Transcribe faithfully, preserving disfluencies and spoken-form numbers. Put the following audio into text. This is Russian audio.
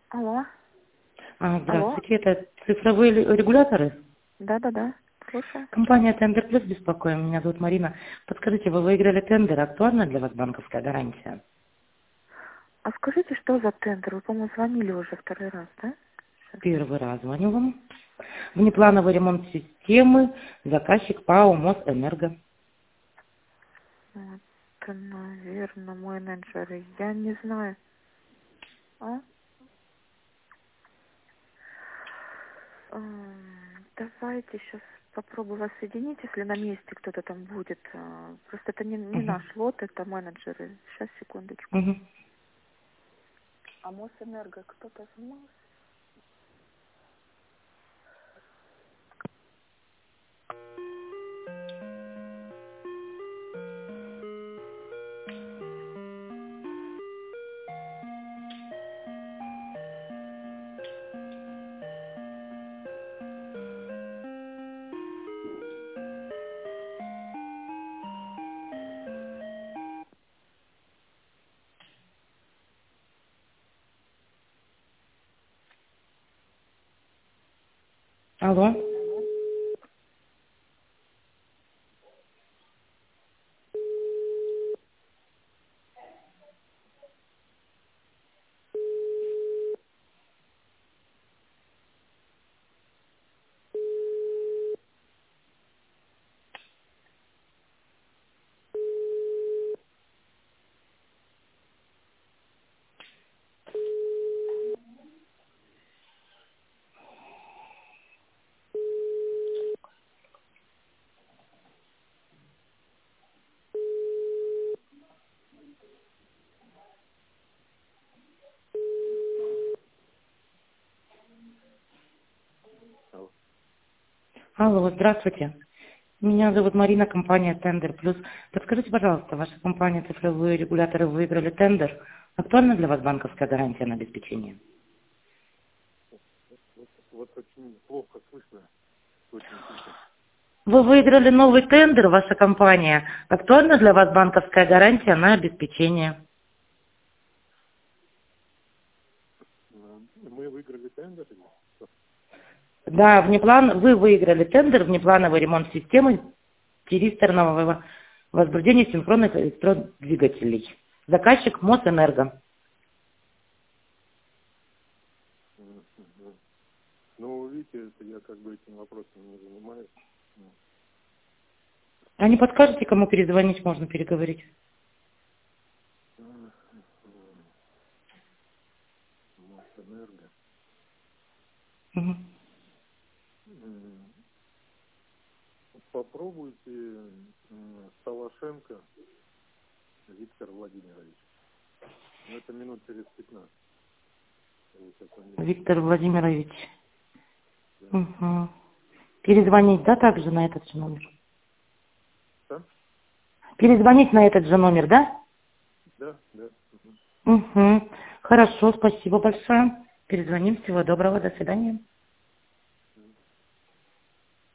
Алло. А, Алло. Здравствуйте, это цифровые ле- регуляторы? Да-да-да. Слушаю. Компания Тендер Плюс беспокоим. Меня зовут Марина. Подскажите, вы выиграли тендер? Актуальна для вас банковская гарантия? А скажите, что за тендер? Вы, по-моему, звонили уже второй раз, да? Сейчас. Первый раз звоню вам. Внеплановый ремонт системы. Заказчик ПАО Мосэнерго. Это, наверное, мой менеджер. Я не знаю. А? М, Давайте сейчас попробую вас соединить, если на месте кто-то там будет. А, Просто это не, не Угу. наш лот, это менеджеры. Сейчас, секундочку. Угу. А Мосэнерго кто-то занимался? Алло. Алло. Алло, здравствуйте. Меня зовут Марина, компания Тендер Плюс. Подскажите, пожалуйста, ваша компания цифровые регуляторы выиграли тендер. Актуальна для вас банковская гарантия на обеспечение? Вот, вот очень плохо слышно, очень тихо. Вы выиграли новый тендер, ваша компания. Актуальна для вас банковская гарантия на обеспечение? А, Мы выиграли тендер. или что? Да, внеплан... вы выиграли тендер, внеплановый ремонт системы тиристорного возбуждения синхронных электродвигателей. Заказчик Мосэнерго. М, м. Ну, вы видите, это я как бы этим вопросом не занимаюсь. Ну, А не подскажете, кому перезвонить, можно переговорить? м, Мосэнерго. Мгм. М, Попробуйте м, Сталашенко Виктор Владимирович. Ну, это минут через пятнадцать. Я сейчас на месте. Виктор Владимирович. Да. Угу. Перезвонить, да, также на этот же номер? Да? Перезвонить на этот же номер, да? Да, да. Мгм. Угу. Хорошо, спасибо большое. Перезвоним. Всего доброго, до свидания.